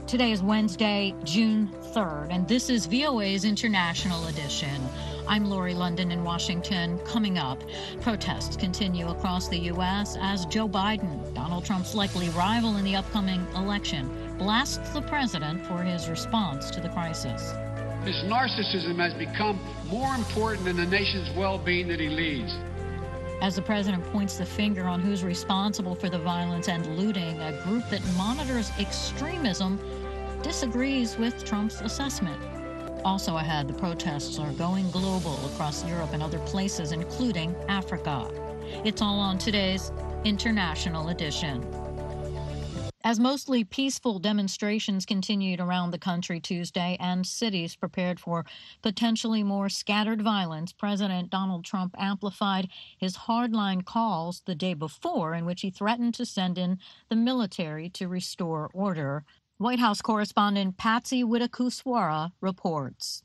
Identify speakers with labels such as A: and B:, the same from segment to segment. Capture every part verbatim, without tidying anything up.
A: Today is Wednesday, June third, and this is V O A's International Edition. I'm Lori London in Washington. Coming up, protests continue across the U S as Joe Biden, Donald Trump's likely rival in the upcoming election, blasts the president for his response to the crisis.
B: This narcissism has become more important than the nation's well-being that he leads.
A: As the president points the finger on who's responsible for the violence and looting, a group that monitors extremism disagrees with Trump's assessment. Also ahead, the protests are going global across Europe and other places, including Africa. It's all on today's International Edition. As mostly peaceful demonstrations continued around the country Tuesday and cities prepared for potentially more scattered violence, President Donald Trump amplified his hardline calls the day before, in which he threatened to send in the military to restore order. White House correspondent Patsy Widakuswara reports.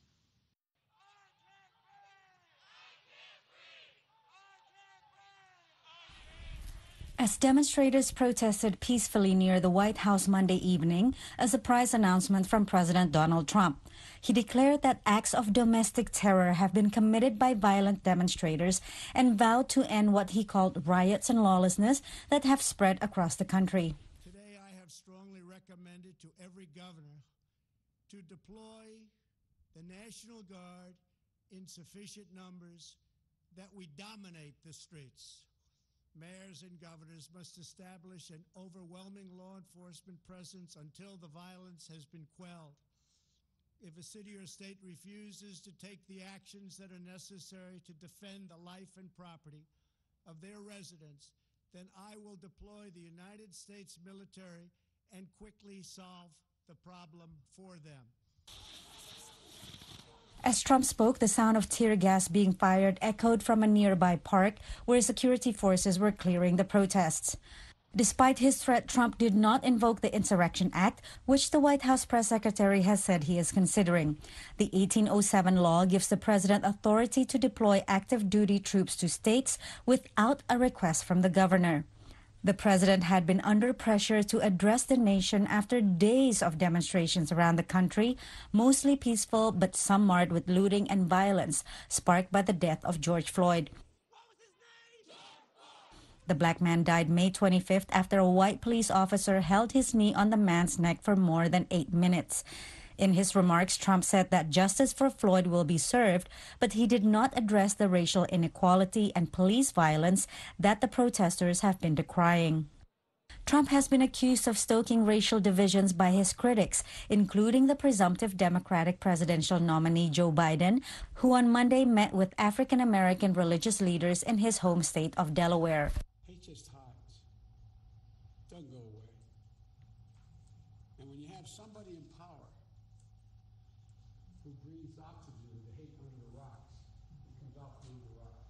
C: As demonstrators protested peacefully near the White House Monday evening, a surprise announcement from President Donald Trump. He declared that acts of domestic terror have been committed by violent demonstrators and vowed to end what he called riots and lawlessness that have spread across the country.
D: Today I have strongly recommended to every governor to deploy the National Guard in sufficient numbers that we dominate the streets. Mayors and governors must establish an overwhelming law enforcement presence until the violence has been quelled. If a city or state refuses to take the actions that are necessary to defend the life and property of their residents, then I will deploy the United States military and quickly solve the problem for them.
C: As Trump spoke, the sound of tear gas being fired echoed from a nearby park where security forces were clearing the protests. Despite his threat, Trump did not invoke the Insurrection Act, which the White House press secretary has said he is considering. The eighteen oh seven law gives the president authority to deploy active duty troops to states without a request from the governor. The president had been under pressure to address the nation after days of demonstrations around the country, mostly peaceful but some marred with looting and violence sparked by the death of George Floyd. The black man died May twenty-fifth after a white police officer held his knee on the man's neck for more than eight minutes. In his remarks, Trump said that justice for Floyd will be served, but he did not address the racial inequality and police violence that the protesters have been decrying. Trump has been accused of stoking racial divisions by his critics, including the presumptive Democratic presidential nominee Joe Biden, who on Monday met with African-American religious leaders in his home state of Delaware.
D: Hate just hides. Doesn't go away. And when you have somebody in power who breathes oxygen to hate under the rocks, it comes out through the rocks.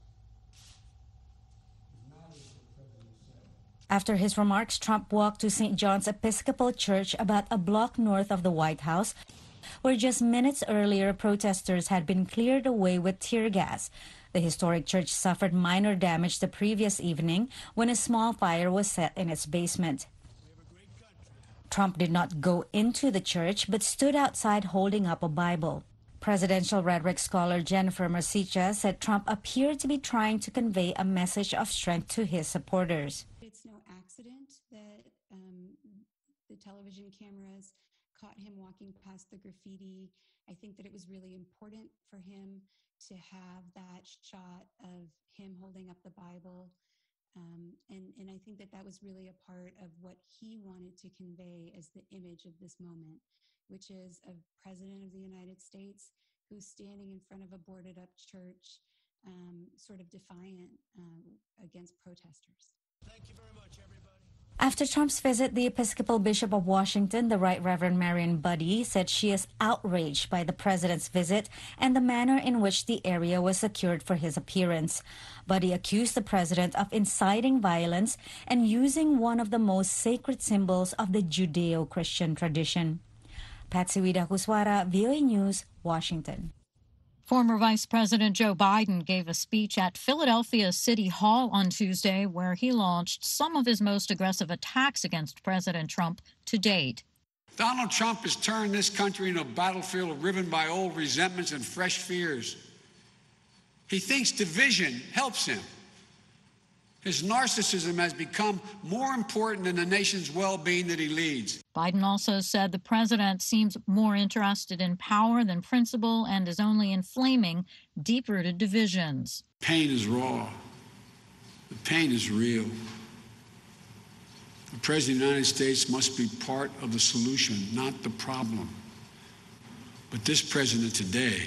D: It's not as the president said.
C: After his remarks, Trump walked to Saint John's Episcopal Church about a block north of the White House, where just minutes earlier protesters had been cleared away with tear gas. The historic church suffered minor damage the previous evening when a small fire was set in its basement. Trump did not go into the church but stood outside holding up a Bible. Presidential rhetoric scholar Jennifer Mercicha said Trump appeared to be trying to convey a message of strength to his supporters.
E: It's no accident that um, the television cameras caught him walking past the graffiti. I think that it was really important for him to have that shot of him holding up the Bible. Um, and, and I think that that was really a part of what he wanted to convey as the image of this moment, which is a president of the United States who's standing in front of a boarded up church, um, sort of defiant um, against protesters.
D: Thank you very much, everybody.
C: After Trump's visit, the Episcopal Bishop of Washington, the Right Reverend Marian Budde, said she is outraged by the president's visit and the manner in which the area was secured for his appearance. Budde accused the president of inciting violence and using one of the most sacred symbols of the Judeo-Christian tradition. Patsy Widakuswara, V O A News, Washington.
A: Former Vice President Joe Biden gave a speech at Philadelphia City Hall on Tuesday where he launched some of his most aggressive attacks against President Trump to date.
B: Donald Trump has turned this country into a battlefield riven by old resentments and fresh fears. He thinks division helps him. His narcissism has become more important than the nation's well-being that he leads.
A: Biden also said the president seems more interested in power than principle and is only inflaming deep-rooted divisions.
B: Pain is raw. The pain is real. The President of the United States must be part of the solution, not the problem. But this president today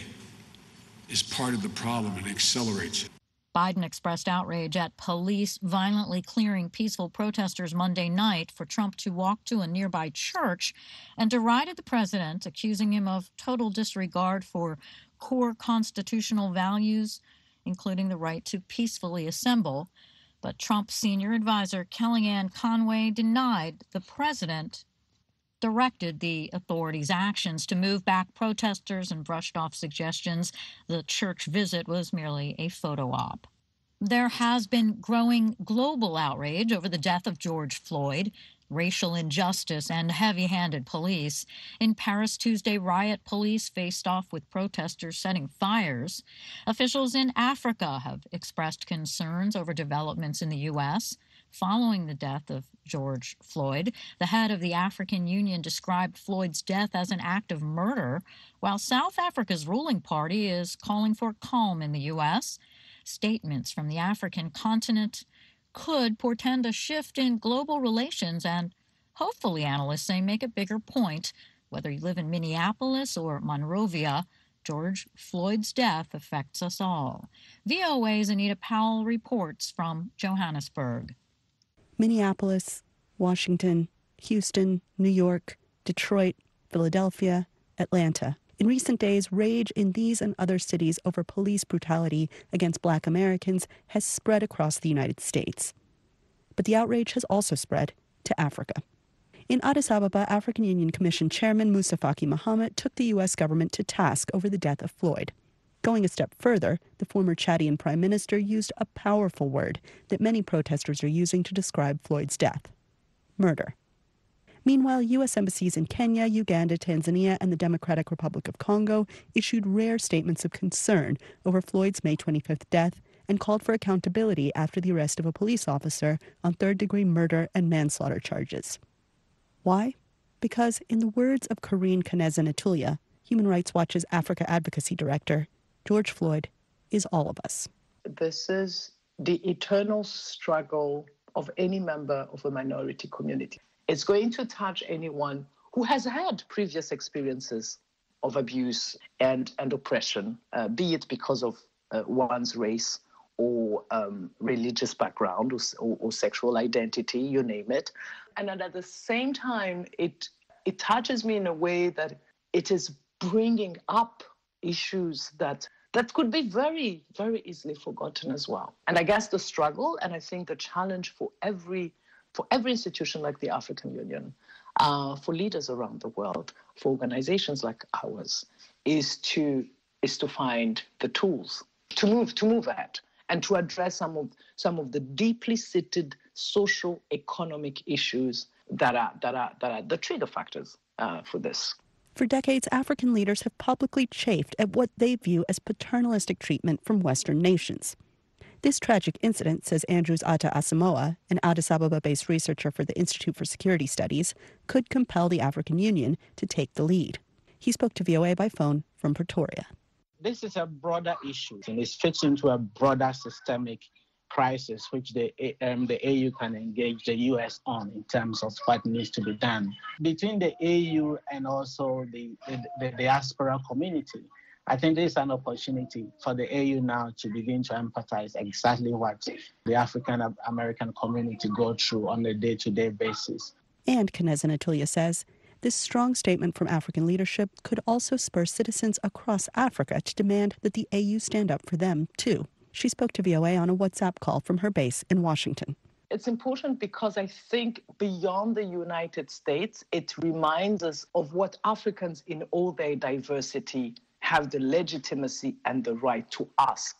B: is part of the problem and accelerates it.
A: Biden expressed outrage at police violently clearing peaceful protesters Monday night for Trump to walk to a nearby church and derided the president, accusing him of total disregard for core constitutional values, including the right to peacefully assemble. But Trump's senior advisor, Kellyanne Conway, denied the president directed the authorities' actions to move back protesters and brushed off suggestions the church visit was merely a photo op. There has been growing global outrage over the death of George Floyd, racial injustice, and heavy-handed police. In Paris Tuesday, riot police faced off with protesters setting fires. Officials in Africa have expressed concerns over developments in the U S following the death of George Floyd. The head of the African Union described Floyd's death as an act of murder, while South Africa's ruling party is calling for calm in the U S. Statements from the African continent could portend a shift in global relations and, hopefully, analysts say, make a bigger point. Whether you live in Minneapolis or Monrovia, George Floyd's death affects us all. V O A's Anita Powell reports from Johannesburg.
F: Minneapolis, Washington, Houston, New York, Detroit, Philadelphia, Atlanta. In recent days, rage in these and other cities over police brutality against Black Americans has spread across the United States. But the outrage has also spread to Africa. In Addis Ababa, African Union Commission Chairman Moussa Faki Mahamat took the U S government to task over the death of Floyd. Going a step further, the former Chadian prime minister used a powerful word that many protesters are using to describe Floyd's death: murder. Meanwhile, U S embassies in Kenya, Uganda, Tanzania, and the Democratic Republic of Congo issued rare statements of concern over Floyd's May twenty-fifth death and called for accountability after the arrest of a police officer on third-degree murder and manslaughter charges. Why? Because, in the words of Karine Kaneza-Natulia, Human Rights Watch's Africa Advocacy Director, George Floyd is all of us.
G: This is the eternal struggle of any member of a minority community. It's going to touch anyone who has had previous experiences of abuse and, and oppression, uh, be it because of uh, one's race or um, religious background or, or, or sexual identity, you name it. And at the same time, it it touches me in a way that it is bringing up issues that that could be very, very easily forgotten as well. And I guess the struggle, and I think the challenge for every for every institution like the African Union, uh, for leaders around the world, for organizations like ours, is to is to find the tools to move to move ahead and to address some of some of the deeply seated social economic issues that are that are that are the trigger factors uh, for this.
F: For decades, African leaders have publicly chafed at what they view as paternalistic treatment from Western nations. This tragic incident, says Andrews Atta Asamoah, an Addis Ababa-based researcher for the Institute for Security Studies, could compel the African Union to take the lead. He spoke to V O A by phone from Pretoria.
H: This is a broader issue, and it fits into a broader systemic crisis, which the, um, the A U can engage the U S on in terms of what needs to be done. Between the A U and also the, the, the diaspora community, I think there's an opportunity for the A U now to begin to empathize exactly what the African American community go through on a day-to-day basis.
F: And Kaneza-Natulia says this strong statement from African leadership could also spur citizens across Africa to demand that the A U stand up for them, too. She spoke to V O A on a WhatsApp call from her base in Washington.
G: It's important because I think beyond the United States, it reminds us of what Africans in all their diversity have the legitimacy and the right to ask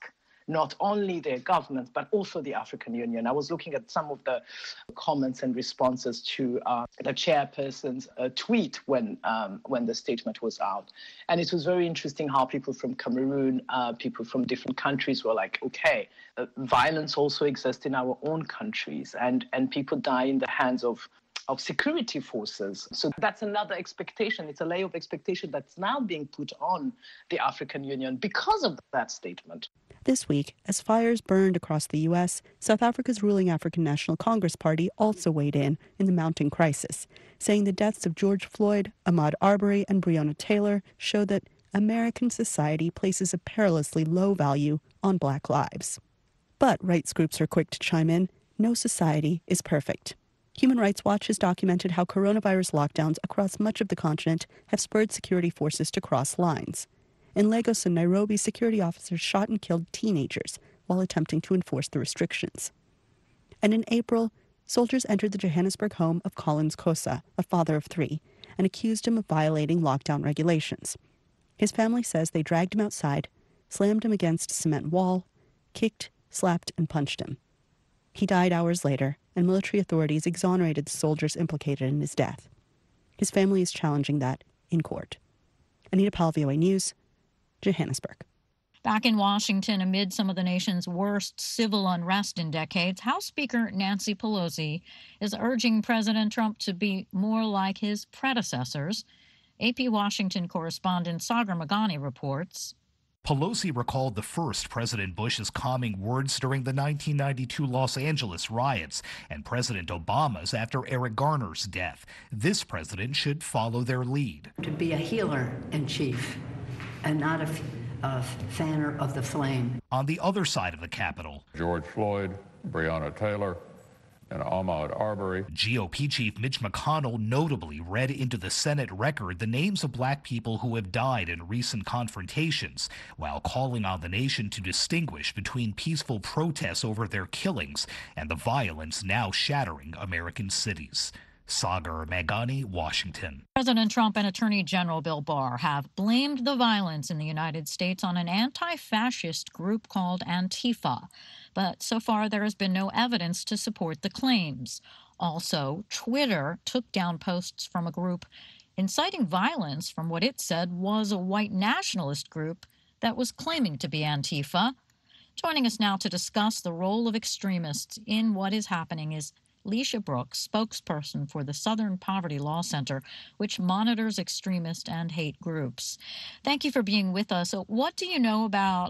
G: not only their government, but also the African Union. I was looking at some of the comments and responses to uh, the chairperson's uh, tweet when, um, when the statement was out. And it was very interesting how people from Cameroon, uh, people from different countries were like, okay, uh, violence also exists in our own countries, and, and people die in the hands of of security forces. So that's another expectation. It's a layer of expectation that's now being put on the African Union because of that statement.
F: This week, as fires burned across the U S, South Africa's ruling African National Congress Party also weighed in in the mounting crisis, saying the deaths of George Floyd, Ahmaud Arbery, and Breonna Taylor show that American society places a perilously low value on Black lives. But rights groups are quick to chime in. No society is perfect. Human Rights Watch has documented how coronavirus lockdowns across much of the continent have spurred security forces to cross lines. In Lagos and Nairobi, security officers shot and killed teenagers while attempting to enforce the restrictions. And in April, soldiers entered the Johannesburg home of Collins Kosa, a father of three, and accused him of violating lockdown regulations. His family says they dragged him outside, slammed him against a cement wall, kicked, slapped, and punched him. He died hours later, and military authorities exonerated the soldiers implicated in his death. His family is challenging that in court. Anita Powell, V O A News, Johannesburg.
A: Back in Washington, amid some of the nation's worst civil unrest in decades, House Speaker Nancy Pelosi is urging President Trump to be more like his predecessors. A P Washington correspondent Sagar Meghani reports.
I: Pelosi recalled the first President Bush's calming words during the nineteen ninety-two Los Angeles riots and President Obama's after Eric Garner's death. This president should follow their lead.
J: To be a healer in chief and not a, a fanner of the flame.
I: On the other side of the Capitol,
K: George Floyd, Breonna Taylor, and Ahmaud Arbery.
I: G O P Chief Mitch McConnell notably read into the Senate record the names of black people who have died in recent confrontations, while calling on the nation to distinguish between peaceful protests over their killings and the violence now shattering American cities. Sagar Meghani, Washington.
A: President Trump and Attorney General Bill Barr have blamed the violence in the United States on an anti-fascist group called Antifa. But so far, there has been no evidence to support the claims. Also, Twitter took down posts from a group inciting violence from what it said was a white nationalist group that was claiming to be Antifa. Joining us now to discuss the role of extremists in what is happening is Leisha Brooks, spokesperson for the Southern Poverty Law Center, which monitors extremist and hate groups. Thank you for being with us. So what do you know about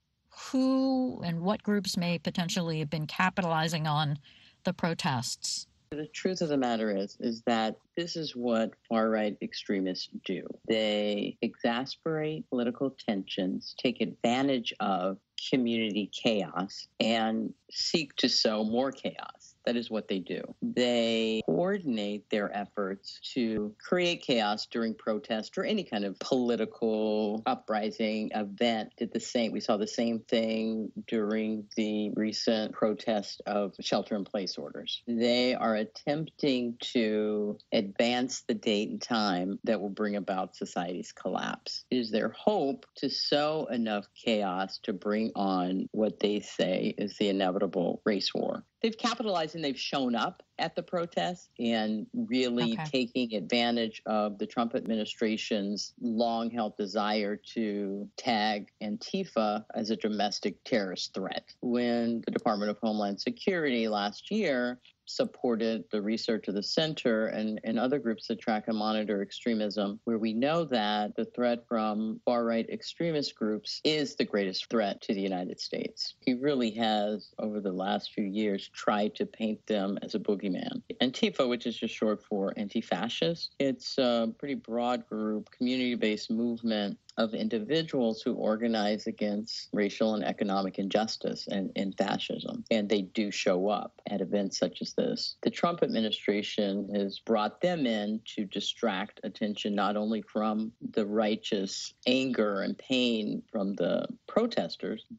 A: who and what groups may potentially have been capitalizing on the protests?
L: The truth of the matter is, is that this is what far-right extremists do. They exasperate political tensions, take advantage of community chaos, and seek to sow more chaos. That is what they do. They coordinate their efforts to create chaos during protest or any kind of political uprising event. Did the same. We saw the same thing during the recent protest of shelter-in-place orders. They are attempting to advance the date and time that will bring about society's collapse. It is their hope to sow enough chaos to bring on what they say is the inevitable race war. They've capitalized and they've shown up at the protests and really okay. taking advantage of the Trump administration's long-held desire to tag Antifa as a domestic terrorist threat. When the Department of Homeland Security last year supported the research of the center and, and other groups that track and monitor extremism, where we know that the threat from far-right extremist groups is the greatest threat to the United States. He really has, over the last few years, tried to paint them as a boogeyman. Antifa, which is just short for anti-fascist, it's a pretty broad group, community-based movement of individuals who organize against racial and economic injustice and, and fascism. And they do show up at events such as this. The Trump administration has brought them in to distract attention not only from the righteous anger and pain from the protesters, but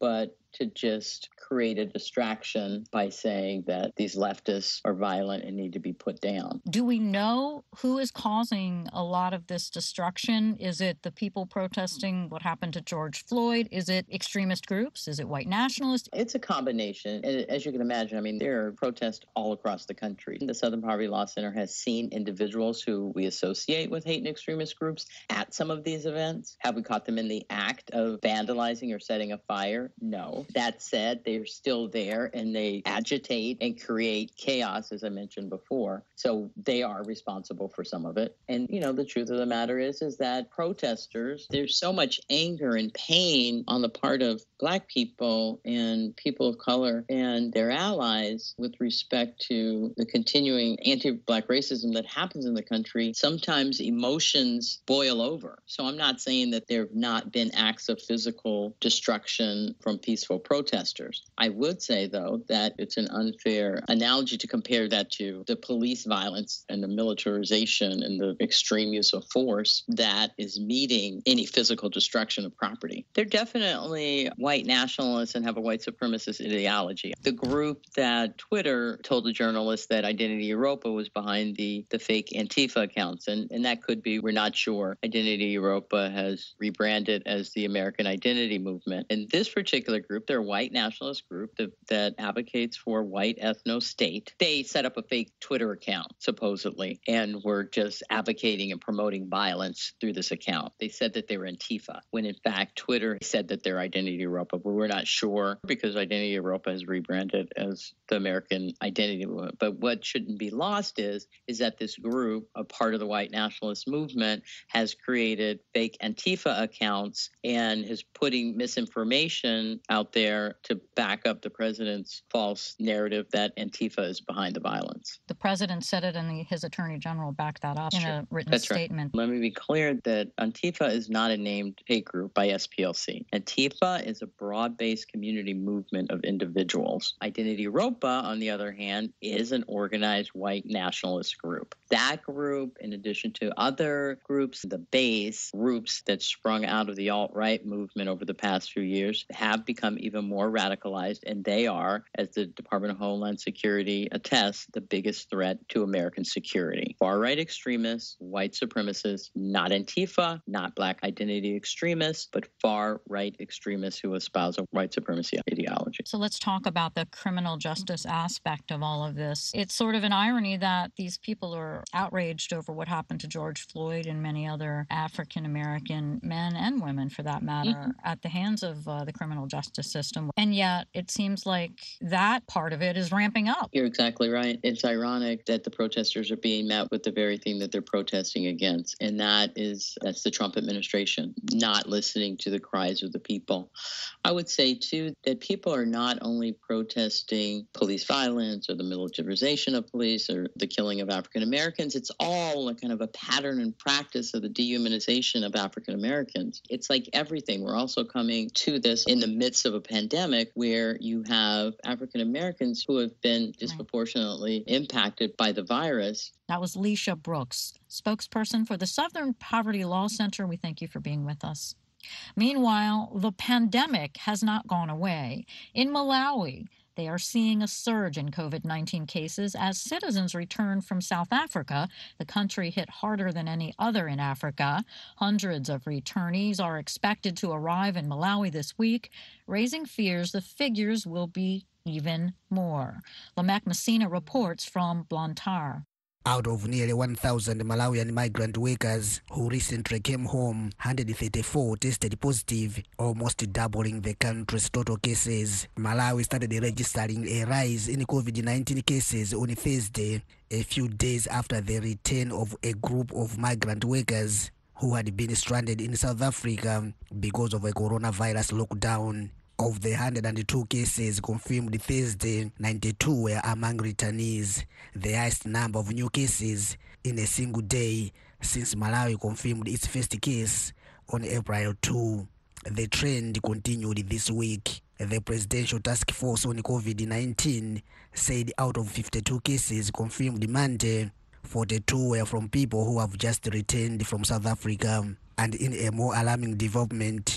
L: to just create a distraction by saying that these leftists are violent and need to be put down.
A: Do we know who is causing a lot of this destruction? Is it the people protesting what happened to George Floyd? Is it extremist groups? Is it white nationalists?
L: It's a combination. And as you can imagine, I mean, there are protests all across the country. The Southern Poverty Law Center has seen individuals who we associate with hate and extremist groups at some of these events. Have we caught them in the act of vandalizing or setting a fire? No. That said, they're still there and they agitate and create chaos, as I mentioned before. So they are responsible for some of it. And, you know, the truth of the matter is, is that protesters, there's so much anger and pain on the part of Black people and people of color and their allies with respect to the continuing anti-Black racism that happens in the country. Sometimes emotions boil over. So I'm not saying that there have not been acts of physical destruction from peaceful protesters. I would say, though, that it's an unfair analogy to compare that to the police violence and the militarization and the extreme use of force that is meeting any physical destruction of property. They're definitely white nationalists and have a white supremacist ideology. The group that Twitter told the journalists that Identity Europa was behind the, the fake Antifa accounts, and, and that could be, we're not sure. Identity Europa has rebranded as the American Identity Movement. And this particular group, they're a white nationalist group that, that advocates for white ethno-state. They set up a fake Twitter account, supposedly, and were just advocating and promoting violence through this account. They said that they were Antifa, when in fact Twitter said that they're Identity Europa, but we're not sure because Identity Europa has rebranded as the American Identity Movement. But what shouldn't be lost is, is that this group, a part of the white nationalist movement, has created fake Antifa accounts and is putting misinformation out there to back up the president's false narrative that Antifa is behind the violence.
A: The president said it and the, his attorney general backed that up in a written
L: That's
A: statement.
L: Right. Let me be clear that Antifa is not a named hate group by S P L C. Antifa is a broad-based community movement of individuals. Identity Europa, on the other hand, is an organized white nationalist group. That group, in addition to other groups, the base groups that sprung out of the alt-right movement over the past few years, have become even more radicalized, and they are, as the Department of Homeland Security attests, the biggest threat to American security. Far-right extremists, white supremacists, not Antifa, not Black identity extremists, but far-right extremists who espouse a white supremacy ideology.
A: So let's talk about the criminal justice aspect of all of this. It's sort of an irony that these people are outraged over what happened to George Floyd and many other African-American men and women, for that matter, mm-hmm. at the hands of uh, the criminal justice system. And yet it seems like that part of it is ramping up.
L: You're exactly right. It's ironic that the protesters are being met with the very thing that they're protesting against. And that is, that's the Trump administration, not listening to the cries of the people. I would say, too, that people are not only protesting police violence or the militarization of police or the killing of African Americans. It's all a kind of a pattern and practice of the dehumanization of African Americans. It's like everything. We're also coming to this in the midst of a pandemic where you have African Americans who have been disproportionately impacted by the virus.
A: That was Leisha Brooks, spokesperson for the Southern Poverty Law Center. We thank you for being with us. Meanwhile, the pandemic has not gone away. In Malawi, they are seeing a surge in COVID nineteen cases as citizens return from South Africa, the country hit harder than any other in Africa. Hundreds of returnees are expected to arrive in Malawi this week, raising fears the figures will be even more. Lamek Messina reports from Blantyre.
M: Out of nearly one thousand Malawian migrant workers who recently came home, one hundred thirty-four tested positive, almost doubling the country's total cases. Malawi started registering a rise in COVID nineteen cases on Thursday, a few days after the return of a group of migrant workers who had been stranded in South Africa because of a coronavirus lockdown. Of the one hundred two cases confirmed Thursday, ninety-two were among returnees, the highest number of new cases in a single day since Malawi confirmed its first case on April second. The trend continued this week. The Presidential Task Force on COVID nineteen said out of fifty-two cases confirmed Monday, forty-two were from people who have just returned from South Africa. And in a more alarming development,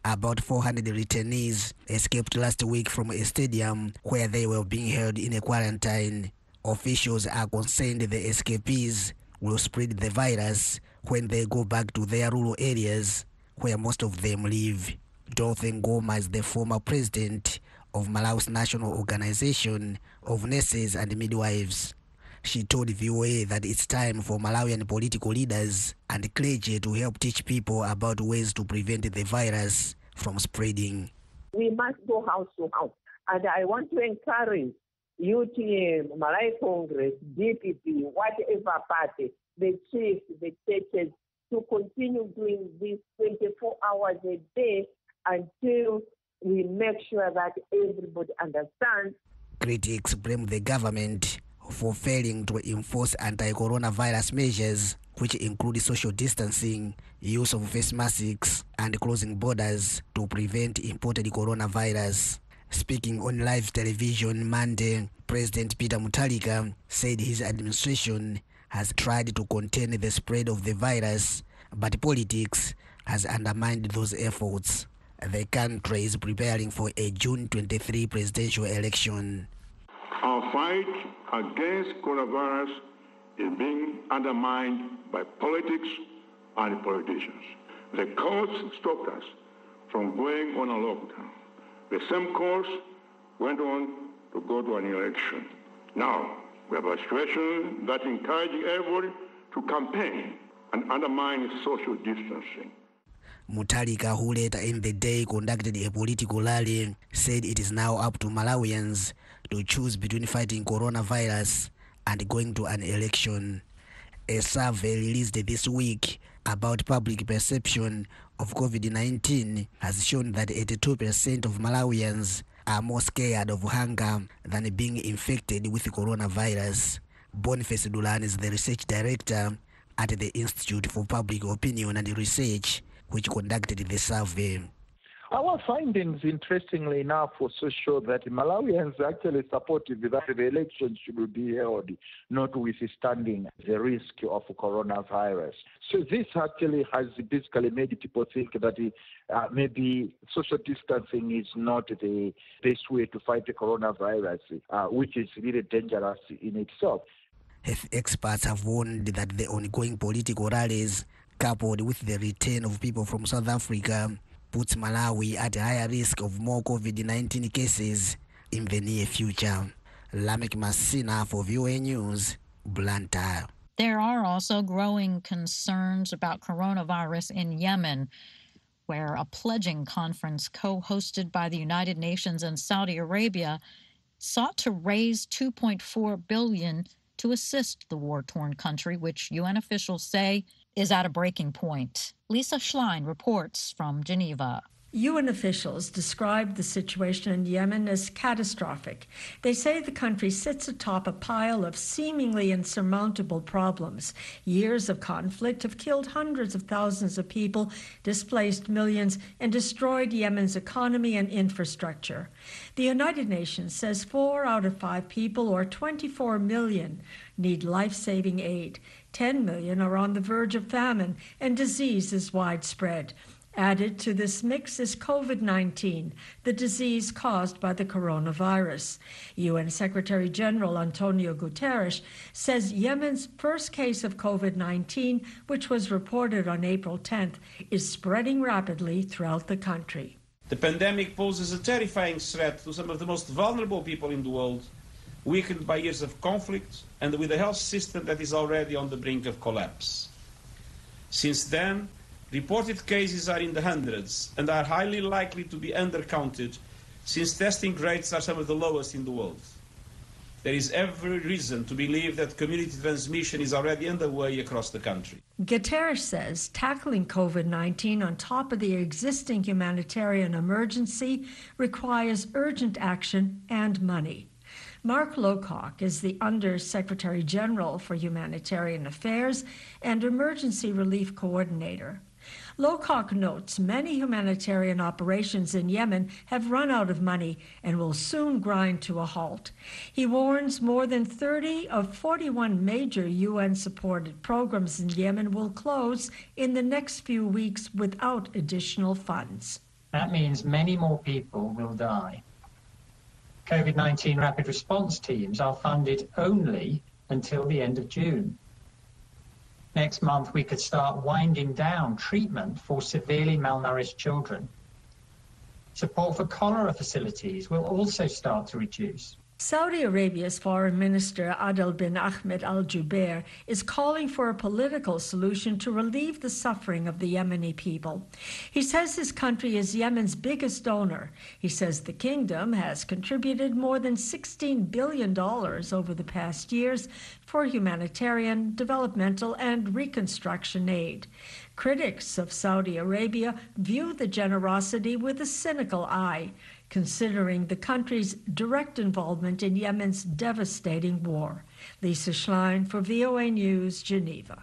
M: About four hundred returnees escaped last week from a stadium where they were being held in a quarantine. Officials are concerned the escapees will spread the virus when they go back to their rural areas where most of them live. Dorothy Ngoma is the former president of Malawi's National Organization of Nurses and Midwives. She told V O A that it's time for Malawian political leaders and clergy to help teach people about ways to prevent the virus from spreading.
N: We must go house to house. And I want to encourage U T M, Malawi Congress, D P P, whatever party, the chiefs, the churches, to continue doing this twenty-four hours a day until we make sure that everybody understands.
M: Critics blame the government for failing to enforce anti-coronavirus measures, which include social distancing, use of face masks, and closing borders to prevent imported coronavirus. Speaking on live television Monday, President Peter Mutharika said his administration has tried to contain the spread of the virus, but politics has undermined those efforts. The country is preparing for a June twenty-third presidential election.
O: Our fight against coronavirus is being undermined by politics and politicians. The courts stopped us from going on a lockdown. The same course went on to go to an election. Now, we have a situation that encourages everybody to campaign and undermine social distancing.
M: Mutharika, who later in the day conducted a political rally, said it is now up to Malawians to choose between fighting coronavirus and going to an election. A survey released this week about public perception of COVID nineteen has shown that eighty-two percent of Malawians are more scared of hunger than being infected with coronavirus. Boniface Dulan is the research director at the Institute for Public Opinion and Research, which conducted the survey.
P: Our findings, interestingly enough, also show that Malawians are actually supportive that the election should be held, notwithstanding the risk of coronavirus. So this actually has basically made people think that uh, maybe social distancing is not the best way to fight the coronavirus, uh, which is really dangerous in itself.
M: Health experts have warned that the ongoing political rallies, coupled with the return of people from South Africa, puts Malawi at a higher risk of more COVID nineteen cases in the near future. Lamek Masina for V O A News, Blantyre.
A: There are also growing concerns about coronavirus in Yemen, where a pledging conference co-hosted by the United Nations and Saudi Arabia sought to raise two point four billion dollars to assist the war-torn country, which U N officials say is at a breaking point. Lisa Schlein reports from Geneva.
Q: U N officials described the situation in Yemen as catastrophic. They say the country sits atop a pile of seemingly insurmountable problems. Years of conflict have killed hundreds of thousands of people, displaced millions, and destroyed Yemen's economy and infrastructure. The United Nations says four out of five people, or twenty-four million, need life-saving aid. ten million are on the verge of famine, and disease is widespread. Added to this mix is COVID nineteen, the disease caused by the coronavirus. U N Secretary General Antonio Guterres says Yemen's first case of COVID nineteen, which was reported on April tenth, is spreading rapidly throughout the country.
R: The pandemic poses a terrifying threat to some of the most vulnerable people in the world, weakened by years of conflict and with a health system that is already on the brink of collapse. Since then, reported cases are in the hundreds and are highly likely to be undercounted, since testing rates are some of the lowest in the world. There is every reason to believe that community transmission is already underway across the country.
Q: Guterres says tackling COVID nineteen on top of the existing humanitarian emergency requires urgent action and money. Mark Lowcock is the Under-Secretary General for Humanitarian Affairs and Emergency Relief Coordinator. Lowcock notes many humanitarian operations in Yemen have run out of money and will soon grind to a halt. He warns more than thirty of forty-one major U N-supported programs in Yemen will close in the next few weeks without additional funds.
S: That means many more people will die. COVID nineteen rapid response teams are funded only until the end of June. Next month, we could start winding down treatment for severely malnourished children. Support for cholera facilities will also start to reduce.
Q: Saudi Arabia's Foreign Minister Adel bin Ahmed Al Jubeir is calling for a political solution to relieve the suffering of the Yemeni people. He says his country is Yemen's biggest donor. He says the kingdom has contributed more than sixteen billion dollars over the past years for humanitarian, developmental, and reconstruction aid. Critics of Saudi Arabia view the generosity with a cynical eye, considering the country's direct involvement in Yemen's devastating war. Lisa Schlein for V O A News, Geneva.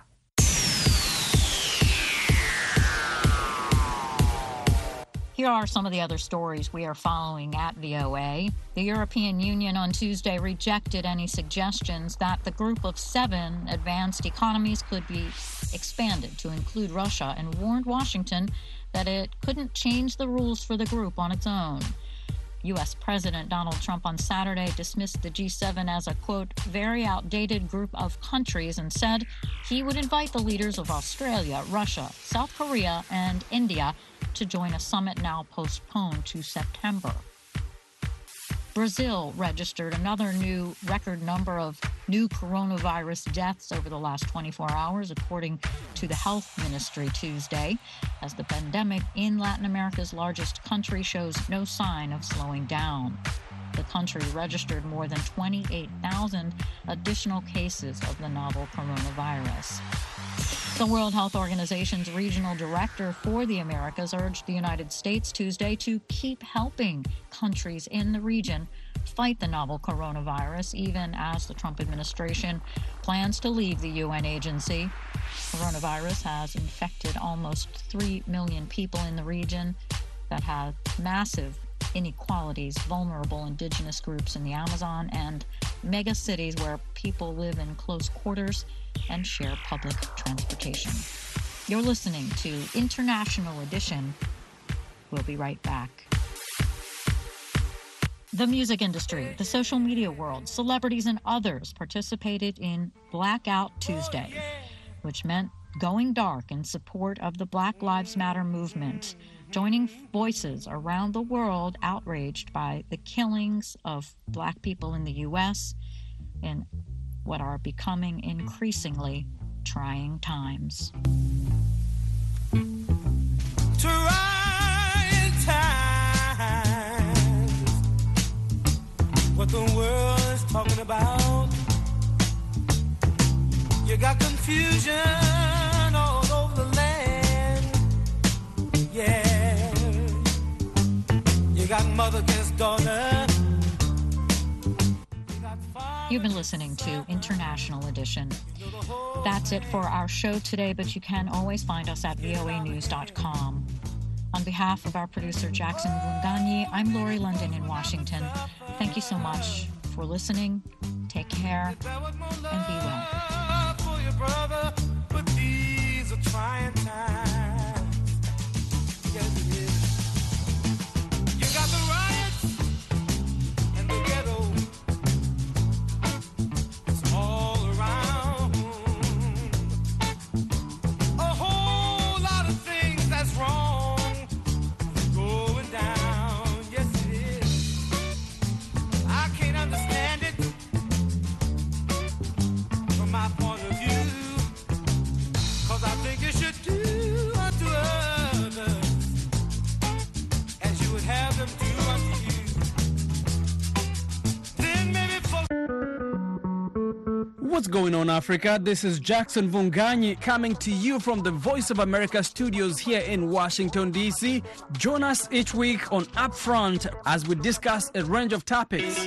A: Here are some of the other stories we are following at V O A. The European Union on Tuesday rejected any suggestions that the group of seven advanced economies could be expanded to include Russia and warned Washington that it couldn't change the rules for the group on its own. U S President Donald Trump on Saturday dismissed the G seven as a, quote, very outdated group of countries and said he would invite the leaders of Australia, Russia, South Korea, and India to join a summit now postponed to September. Brazil registered another new record number of new coronavirus deaths over the last twenty-four hours, according to the health ministry Tuesday, as the pandemic in Latin America's largest country shows no sign of slowing down. The country registered more than twenty-eight thousand additional cases of the novel coronavirus. The World Health Organization's regional director for the Americas urged the United States Tuesday to keep helping countries in the region fight the novel coronavirus, even as the Trump administration plans to leave the U N agency. Coronavirus has infected almost three million people in the region that have massive inequalities, vulnerable indigenous groups in the Amazon, and mega cities where people live in close quarters and share public transportation. You're listening to International Edition. We'll be right back. The music industry, the social media world, celebrities, and others participated in Blackout Tuesday, which meant going dark in support of the Black Lives Matter movement, joining voices around the world outraged by the killings of Black people in the U S in what are becoming increasingly trying times.
T: Trying times, what the world is talking about. You got confusion all over the land, yeah. You got mother against daughter.
A: You've been listening to International Edition. That's it for our show today, but you can always find us at V O A news dot com. On behalf of our producer, Jackson Vunganyi, I'm Lori London in Washington. Thank you so much for listening. Take care and be well.
U: What's going on, Africa? This is Jackson Vunganyi coming to you from the Voice of America studios here in Washington, D C. Join us each week on Upfront as we discuss a range of topics.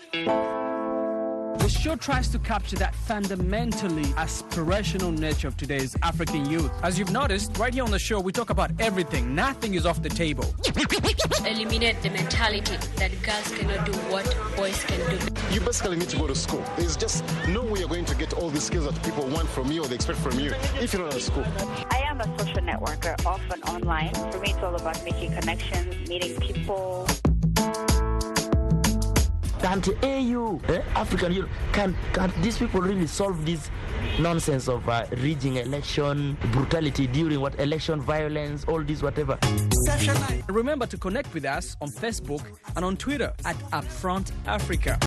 U: The show tries to capture that fundamentally aspirational nature of today's African youth. As you've noticed, right here on the show, we talk about everything. Nothing is off the table.
V: Eliminate the mentality that girls cannot do what boys can do.
W: You basically need to go to school. There's just no way you're going to get all the skills that people want from you or they expect from you if you're not at school.
X: I am
C: I'm a social networker, often online. For me, it's all about making connections, meeting people.
D: Can't A U, eh, African Union, can can these people really solve this nonsense of uh, rigging election, brutality during what election, violence, all this whatever?
U: Remember to connect with us on Facebook and on Twitter at Upfront Africa.